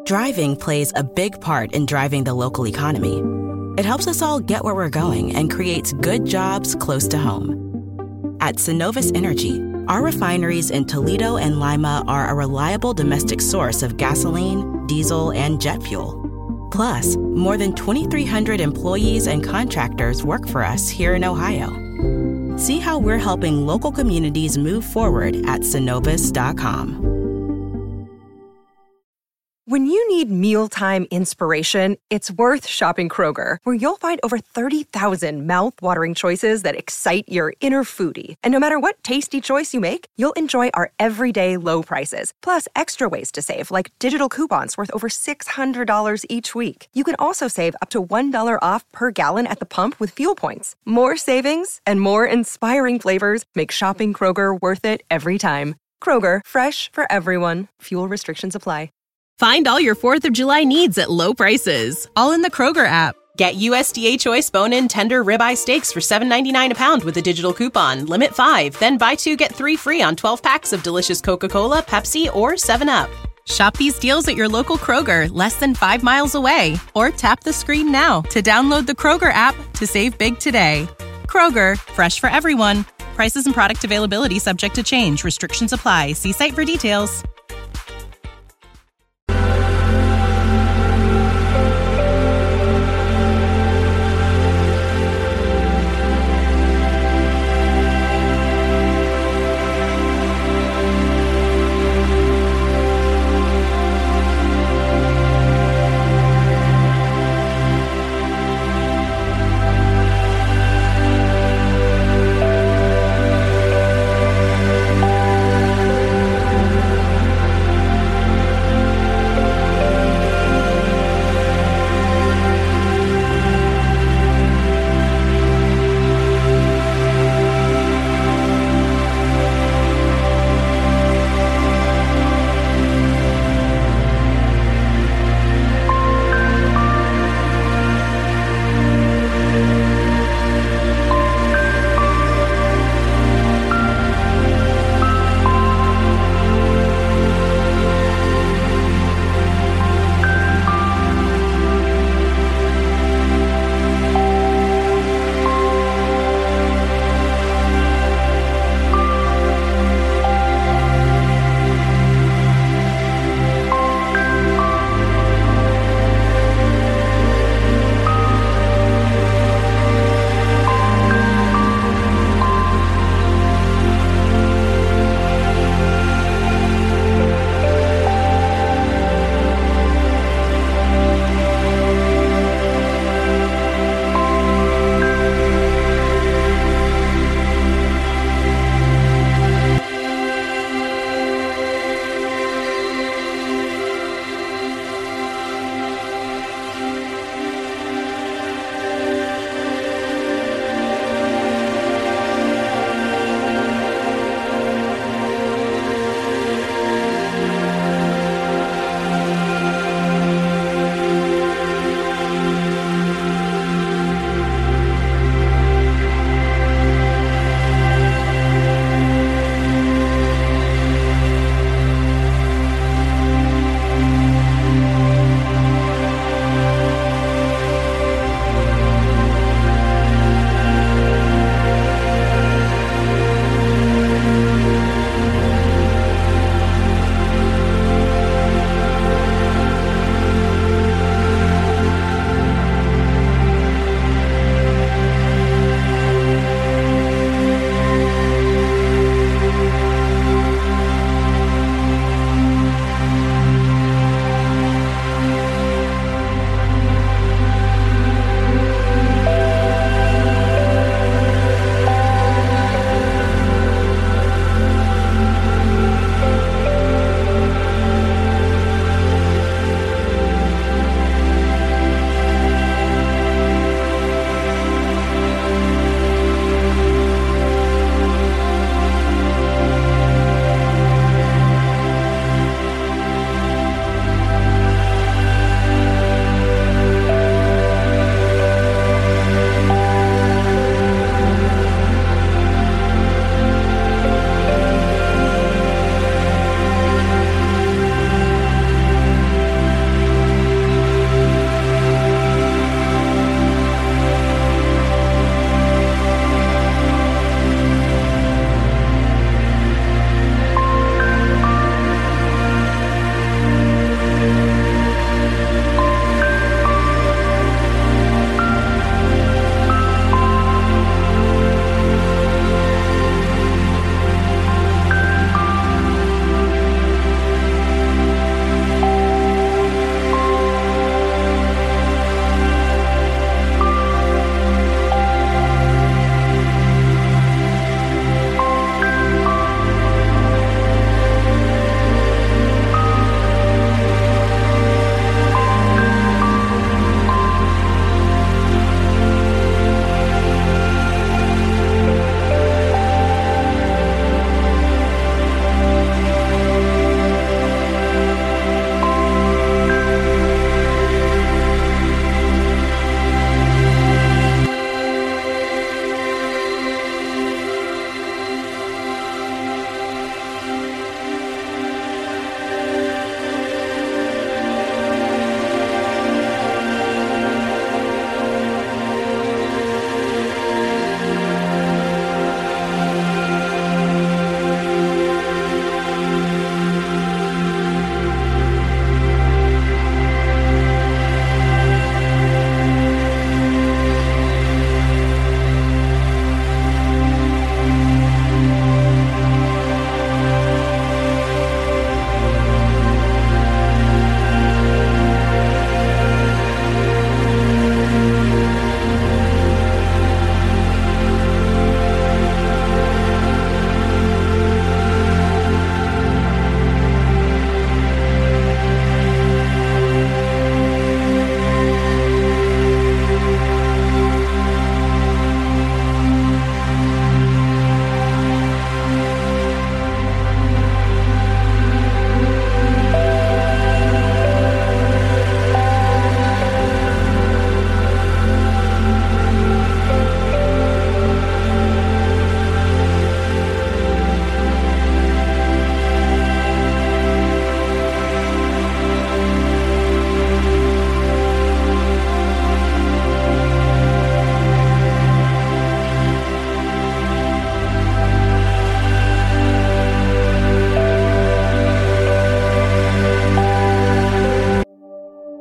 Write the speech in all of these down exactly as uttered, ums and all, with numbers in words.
Driving plays a big part in driving the local economy. It helps us all get where we're going and creates good jobs close to home. At Synovus Energy, our refineries in Toledo and Lima are a reliable domestic source of gasoline, diesel, and jet fuel. Plus, more than twenty-three hundred employees and contractors work for us here in Ohio. See how we're helping local communities move forward at Synovus dot com. When you need mealtime inspiration, it's worth shopping Kroger, where you'll find over thirty thousand mouth-watering choices that excite your inner foodie. And no matter what tasty choice you make, you'll enjoy our everyday low prices, plus extra ways to save, like digital coupons worth over six hundred dollars each week. You can also save up to one dollar off per gallon at the pump with fuel points. More savings and more inspiring flavors make shopping Kroger worth it every time. Kroger, fresh for everyone. Fuel restrictions apply. Find all your fourth of July needs at low prices, all in the Kroger app. Get U S D A Choice bone-in tender ribeye steaks for seven ninety-nine a pound with a digital coupon. Limit five, then buy two, get three free on twelve packs of delicious Coca-Cola, Pepsi, or seven up. Shop these deals at your local Kroger, less than five miles away. Or tap the screen now to download the Kroger app to save big today. Kroger, fresh for everyone. Prices and product availability subject to change. Restrictions apply. See site for details.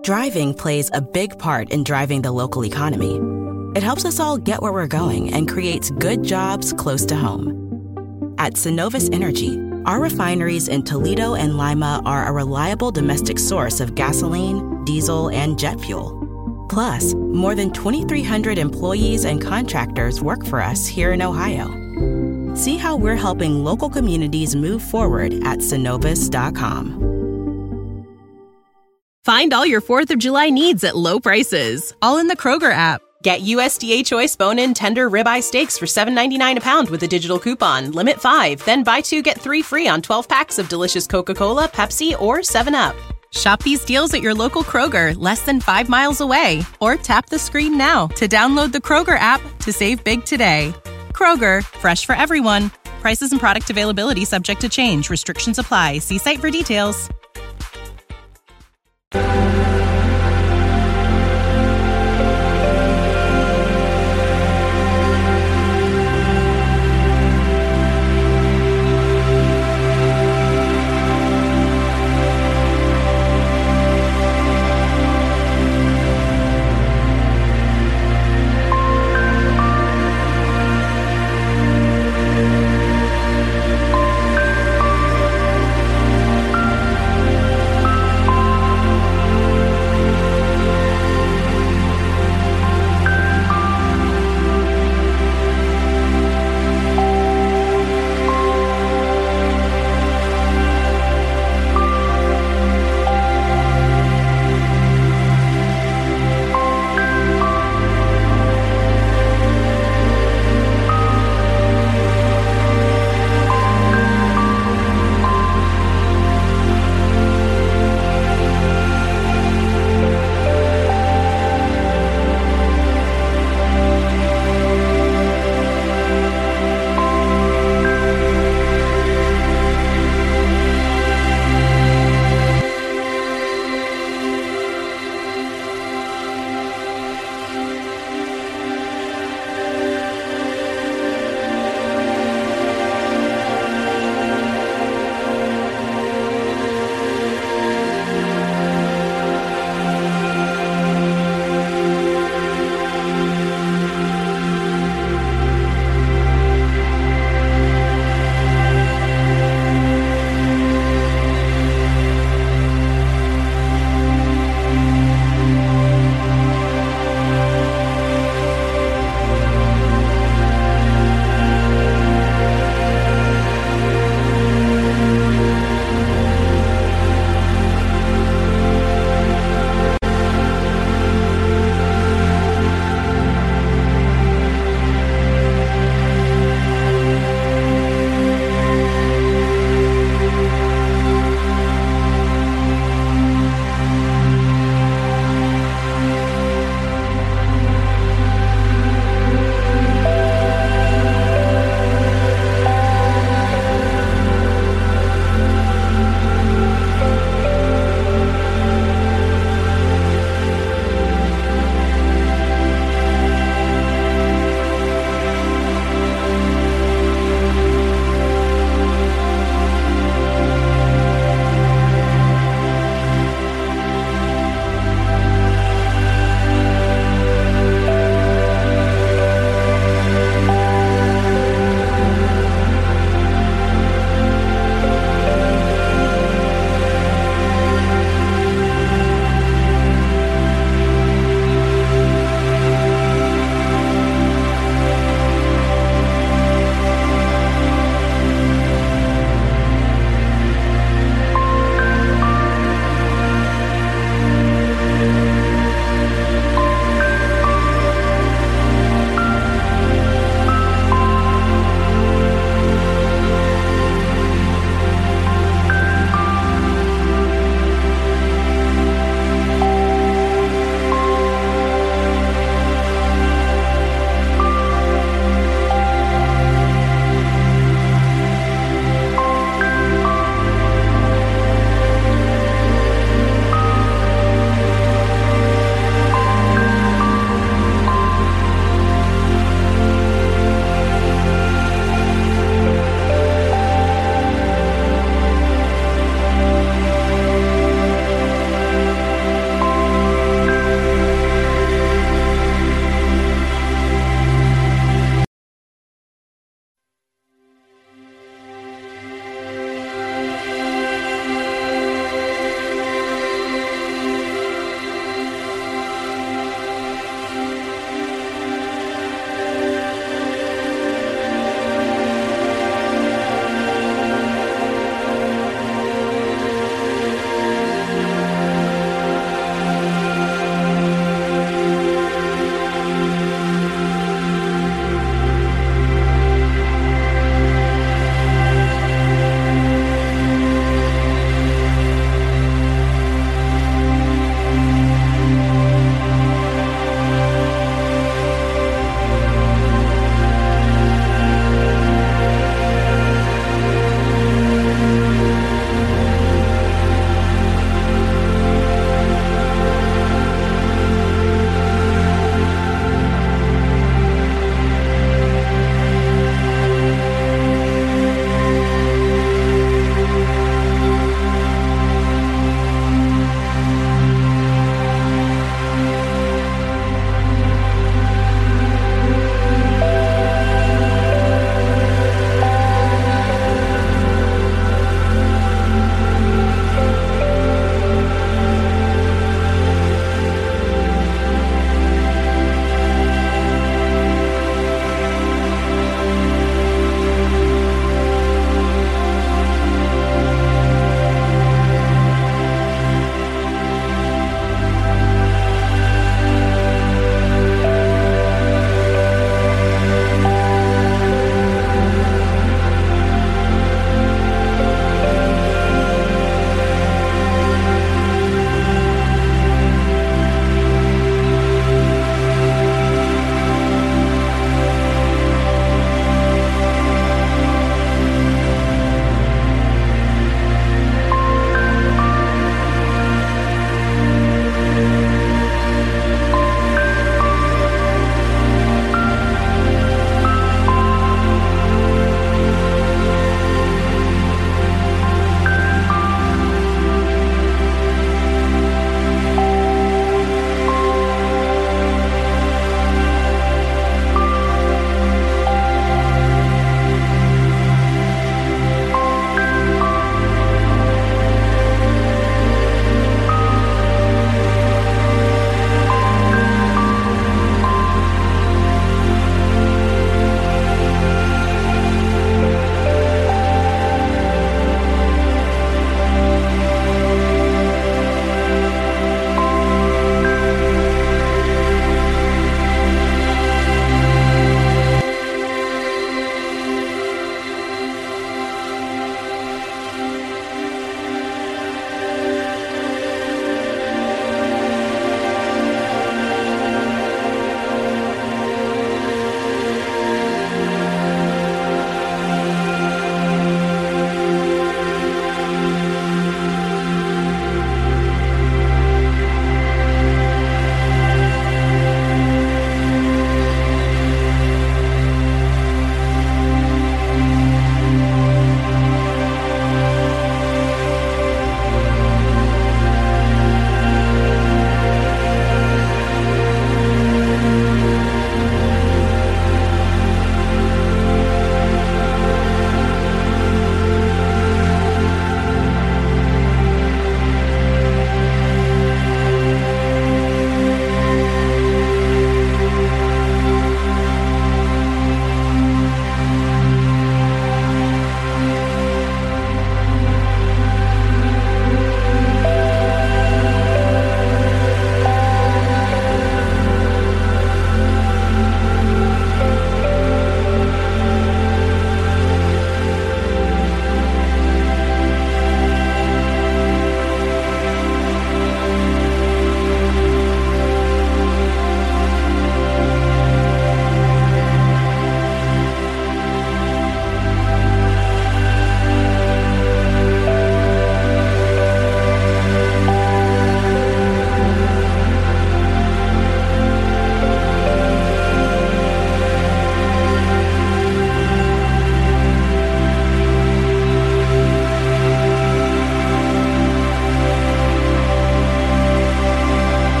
Driving plays a big part in driving the local economy. It helps us all get where we're going and creates good jobs close to home. At Synovus Energy, our refineries in Toledo and Lima are a reliable domestic source of gasoline, diesel, and jet fuel. Plus, more than twenty-three hundred employees and contractors work for us here in Ohio. See how we're helping local communities move forward at Synovus dot com. Find all your fourth of July needs at low prices, all in the Kroger app. Get U S D A Choice bone-in tender ribeye steaks for seven ninety-nine a pound with a digital coupon. Limit five, then buy two, get three free on twelve packs of delicious Coca-Cola, Pepsi, or seven up. Shop these deals at your local Kroger, less than five miles away. Or tap the screen now to download the Kroger app to save big today. Kroger, fresh for everyone. Prices and product availability subject to change. Restrictions apply. See site for details.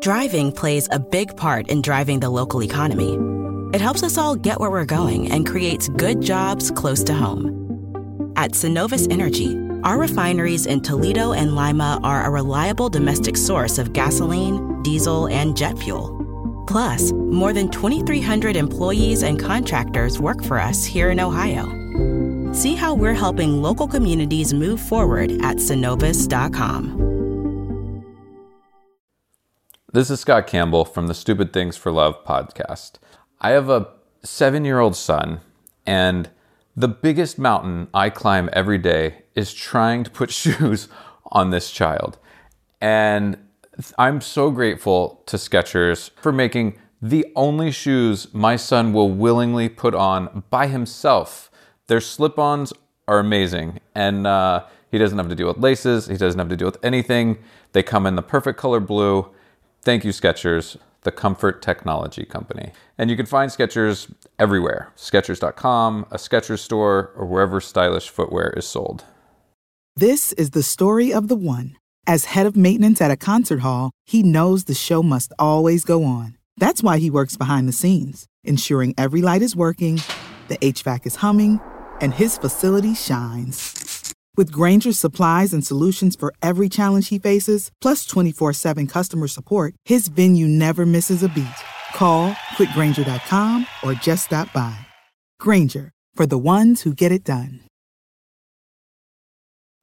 Driving plays a big part in driving the local economy. It helps us all get where we're going and creates good jobs close to home. At Synovus Energy, our refineries in Toledo and Lima are a reliable domestic source of gasoline, diesel, and jet fuel. Plus, more than twenty-three hundred employees and contractors work for us here in Ohio. See how we're helping local communities move forward at Synovus dot com. This is Scott Campbell from the Stupid Things for Love podcast. I have a seven-year-old son, and the biggest mountain I climb every day is trying to put shoes on this child. And I'm so grateful to Skechers for making the only shoes my son will willingly put on by himself. Their slip-ons are amazing, and uh, he doesn't have to deal with laces. He doesn't have to deal with anything. They come in the perfect color blue. Thank you, Skechers, the comfort technology company. And you can find Skechers everywhere. Skechers dot com, a Skechers store, or wherever stylish footwear is sold. This is the story of the one. As head of maintenance at a concert hall, he knows the show must always go on. That's why he works behind the scenes, ensuring every light is working, the H V A C is humming, and his facility shines. With Grainger's supplies and solutions for every challenge he faces, plus twenty-four seven customer support, his venue never misses a beat. Call quick grainger dot com or just stop by. Grainger, for the ones who get it done.